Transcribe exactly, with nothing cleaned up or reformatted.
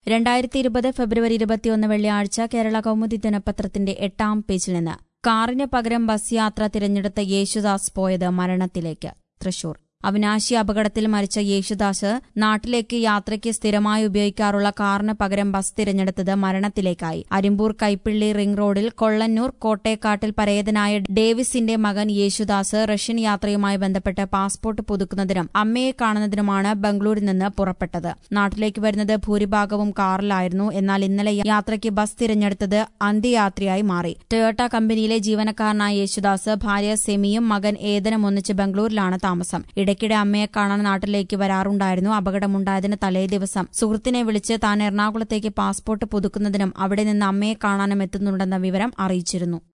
രണ്ടായിരത്തി ഇരുപത് ഫെബ്രുവരി ഇരുപത്തിയൊന്ന് വെള്ളിയാഴ്ച കേരള കൗമുദി ദിനപത്രത്തിന്റെ എട്ടാം പേജിൽ നിന്ന് കാറിന് പകരം ബസ് യാത്ര തിരഞ്ഞെടുത്ത യേശുദാസ് പോയത് മരണത്തിലേക്ക്. തൃശൂർ അവിനാശി അപകടത്തിൽ മരിച്ച യേശുദാസ് നാട്ടിലേക്ക് യാത്രയ്ക്ക് സ്ഥിരമായി ഉപയോഗിക്കാറുള്ള കാറിന് പകരം ബസ് തിരഞ്ഞെടുത്തത് മരണത്തിലേക്കായി. അരിമ്പൂർ കൈപ്പിള്ളി റിംഗ് റോഡിൽ കൊള്ളന്നൂർ കോട്ടേക്കാട്ടിൽ പരേതനായ ഡേവിസിന്റെ മകൻ യേശുദാസ് റഷ്യൻ യാത്രയുമായി ബന്ധപ്പെട്ട് പാസ്പോർട്ട് പുതുക്കുന്നതിനും അമ്മയെ കാണുന്നതിനുമാണ് ബംഗളൂരിൽ നിന്ന് പുറപ്പെട്ടത്. നാട്ടിലേക്ക് വരുന്നത് ഭൂരിഭാഗവും കാറിലായിരുന്നു. എന്നാൽ ഇന്നലെ യാത്രയ്ക്ക് ബസ് തിരഞ്ഞെടുത്തത് അന്ത്യയാത്രയായി മാറി. ടൊയോട്ട കമ്പനിയിലെ ജീവനക്കാരനായ യേശുദാസ് ഭാര്യ സെമിയും മകൻ ഏതനും ഒന്നിച്ച് ബംഗളൂരിലാണ് താമസം. ഇടയ്ക്കിടെ അമ്മയെ കാണാൻ നാട്ടിലേക്ക് വരാറുണ്ടായിരുന്നു. അപകടമുണ്ടായതിന് തലേ ദിവസം സുഹൃത്തിനെ വിളിച്ച് താൻ എറണാകുളത്തേക്ക് പാസ്പോർട്ട് പുതുക്കുന്നതിനും അവിടെ നിന്ന് അമ്മയെ കാണാനും എത്തുന്നുണ്ടെന്ന വിവരം അറിയിച്ചിരുന്നു.